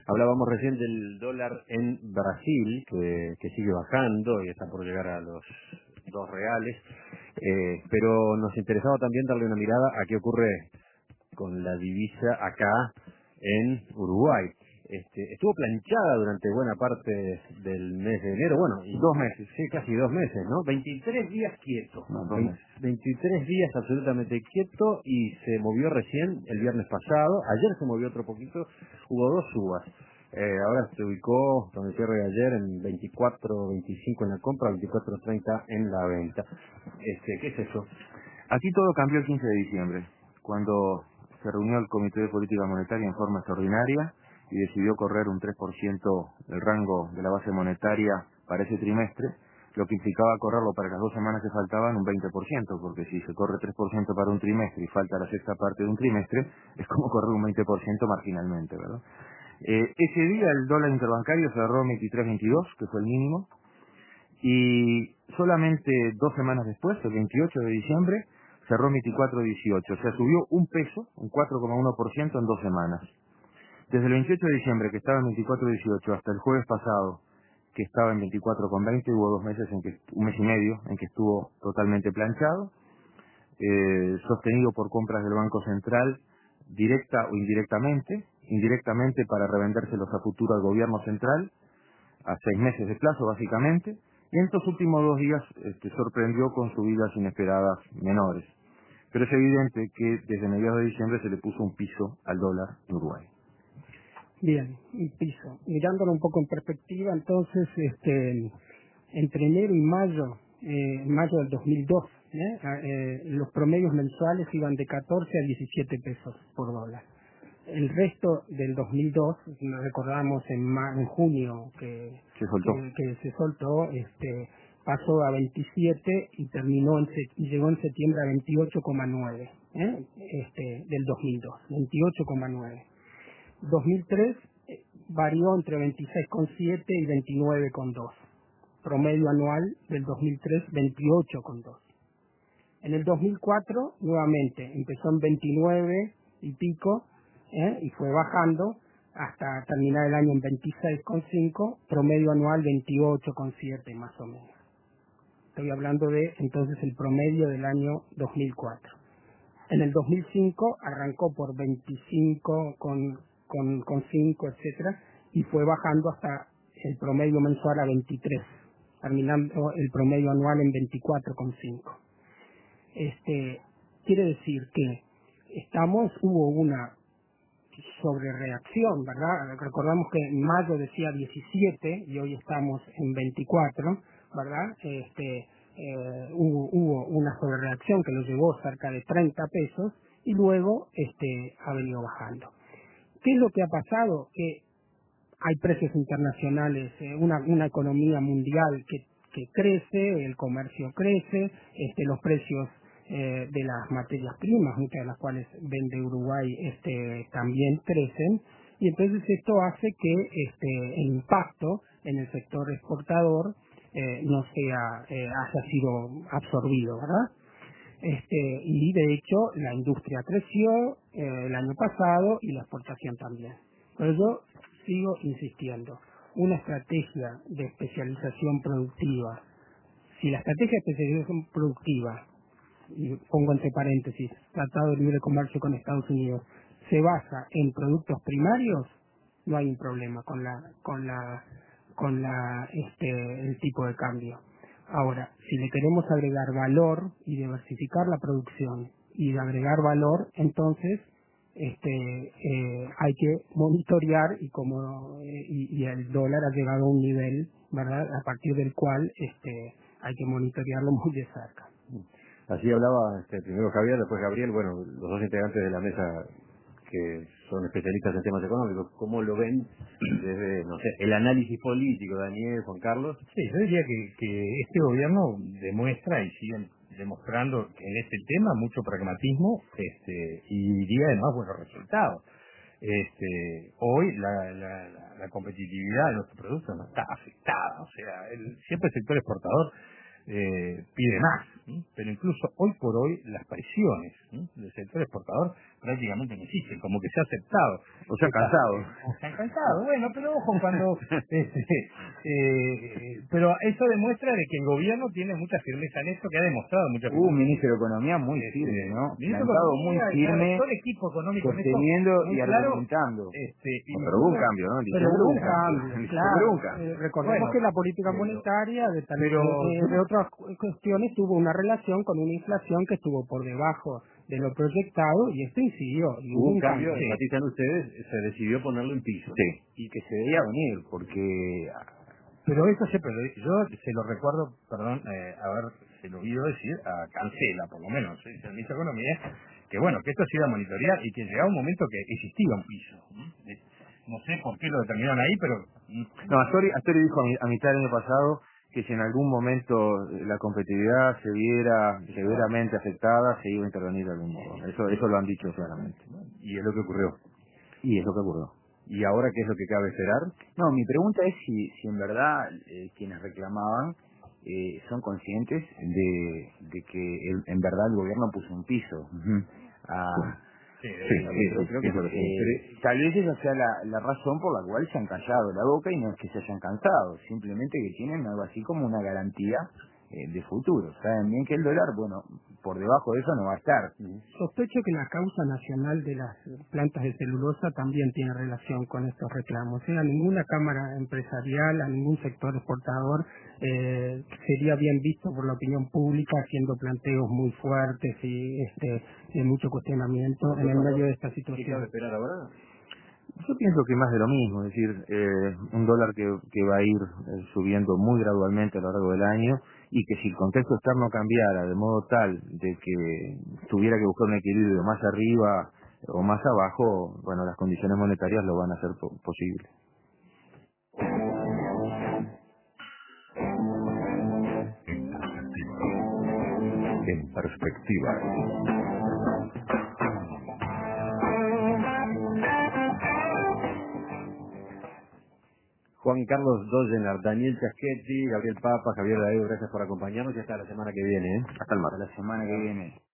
Hablábamos recién del dólar en Brasil, que sigue bajando y está por llegar a los R$2, pero nos interesaba también darle una mirada a qué ocurre con la divisa acá en Uruguay. Estuvo planchada durante buena parte del mes de enero, bueno, y 2 meses, sí, casi 2 meses, ¿no? 23 días quieto, No, 2 meses. 23 días absolutamente quieto, y se movió recién el viernes pasado. Ayer se movió otro poquito, hubo 2 subas. Ahora se ubicó con el cierre de ayer en 24.25 en la compra, 24.30 en la venta. ¿Qué es eso? Aquí todo cambió el 15 de diciembre, cuando se reunió el Comité de Política Monetaria en forma extraordinaria y decidió correr un 3% el rango de la base monetaria para ese trimestre, lo que implicaba correrlo para las 2 semanas que faltaban un 20%, porque si se corre 3% para un trimestre y falta la sexta parte de un trimestre, es como correr un 20% marginalmente, ¿verdad? Ese día el dólar interbancario cerró 23.22, que fue el mínimo, y solamente 2 semanas después, el 28 de diciembre, cerró 24.18, o sea, subió un peso, un 4,1% en 2 semanas. Desde el 28 de diciembre, que estaba en 24.18, hasta el jueves pasado, que estaba en 24,20, hubo 2 meses, un mes y medio, en que estuvo totalmente planchado, sostenido por compras del Banco Central, directa o indirectamente para revendérselos a futuro al gobierno central, a 6 meses de plazo básicamente, y en estos últimos 2 días sorprendió con subidas inesperadas menores. Pero es evidente que desde mediados de diciembre se le puso un piso al dólar en Uruguay. Bien, un piso. Mirándolo un poco en perspectiva, entonces, entre enero y mayo del 2002, los promedios mensuales iban de 14 a 17 pesos por dólar. El resto del 2002, nos recordamos en junio que se soltó, pasó a 27 y llegó en septiembre a 28,9, del 2002, 28,9. 2003 varió entre 26,7 y 29,2. Promedio anual del 2003, 28,2. En el 2004, nuevamente, empezó en 29 y pico, y fue bajando hasta terminar el año en 26,5, promedio anual 28,7 más o menos. Estoy hablando de entonces el promedio del año 2004. En el 2005 arrancó por 25 con 5, etcétera, y fue bajando hasta el promedio mensual a 23, terminando el promedio anual en 24,5. Quiere decir que hubo una sobrereacción, ¿verdad? Recordamos que en mayo decía 17 y hoy estamos en 24, ¿verdad? Hubo una sobrereacción que lo llevó cerca de 30 pesos y luego ha venido bajando. ¿Qué es lo que ha pasado? Que hay precios internacionales, una economía mundial que crece, el comercio crece, los precios de las materias primas, muchas de las cuales vende Uruguay, también crecen, y entonces esto hace que el impacto en el sector exportador no haya sido absorbido, ¿verdad? Y de hecho la industria creció el año pasado y la exportación también. Pero yo sigo insistiendo, una estrategia de especialización productiva, si la estrategia de especialización productiva, y pongo entre paréntesis, Tratado de Libre Comercio con Estados Unidos, se basa en productos primarios, no hay un problema el tipo de cambio. Ahora, si le queremos agregar valor y diversificar la producción y agregar valor, entonces hay que monitorear y el dólar ha llegado a un nivel, ¿verdad?, a partir del cual hay que monitorearlo muy de cerca. Así hablaba primero Javier, después Gabriel, bueno, los 2 integrantes de la mesa que son especialistas en temas económicos. ¿Cómo lo ven desde, no sé, el análisis político, Daniel, Juan Carlos? Sí, yo diría que este gobierno demuestra y sigue demostrando en este tema mucho pragmatismo y diría además buenos resultados. Hoy la competitividad de nuestros productos no está afectada, o sea, siempre el sector exportador pide más, pero incluso hoy por hoy las presiones del sector exportador prácticamente no existen, como que se ha aceptado. O se han cansado. Se han cansado, bueno, pero ojo, cuando... pero eso demuestra de que el gobierno tiene mucha firmeza en esto, que ha demostrado mucha firmeza. Un ministro de Economía muy firme, ¿no? Plantado muy firme, todo el equipo económico sosteniendo muy y claro, argumentando. Pero hubo un cambio, ¿no? Pero hubo un cambio, Pero claro. hubo un cambio. Recordemos que la política monetaria de otras cuestiones tuvo una relación con una inflación que estuvo por debajo de lo proyectado y esto incidió. Y hubo un cambio, sí. enfatizan ustedes, se decidió ponerlo en piso. Sí. Y que se veía venir, porque... Pero eso siempre yo se lo recuerdo, perdón, se lo oído decir a Cancela, por lo menos, el Servicio de Economía, que bueno, que esto se iba a monitorear y que llegaba un momento que existía un piso. No sé por qué lo determinaron ahí, pero... No, Astori dijo a mitad del año pasado que si en algún momento la competitividad se viera severamente afectada, se iba a intervenir de algún modo. Eso lo han dicho claramente. Y es lo que ocurrió. Y es lo que ocurrió. ¿Y ahora qué es lo que cabe esperar? No, mi pregunta es si en verdad quienes reclamaban son conscientes de que en verdad el gobierno puso un piso. Creo que sí. Tal vez esa sea la razón por la cual se han callado la boca y no es que se hayan cansado, simplemente que tienen algo así como una garantía de futuro. Saben bien que el dólar, bueno, por debajo de eso no va a estar. Sospecho que la causa nacional de las plantas de celulosa también tiene relación con estos reclamos. A ninguna cámara empresarial, a ningún sector exportador sería bien visto por la opinión pública haciendo planteos muy fuertes y de mucho cuestionamiento en el medio de esta ¿Qué situación. cabe esperar ahora? Yo pienso que más de lo mismo, es decir, un dólar que va a ir subiendo muy gradualmente a lo largo del año y que si el contexto externo cambiara de modo tal de que tuviera que buscar un equilibrio más arriba o más abajo, bueno, las condiciones monetarias lo van a hacer posible. En perspectiva. Juan Carlos Dollenar, Daniel Chaschetti, Gabriel Papa, Javier Darío, gracias por acompañarnos y hasta la semana que viene. Hasta el martes. La semana que viene.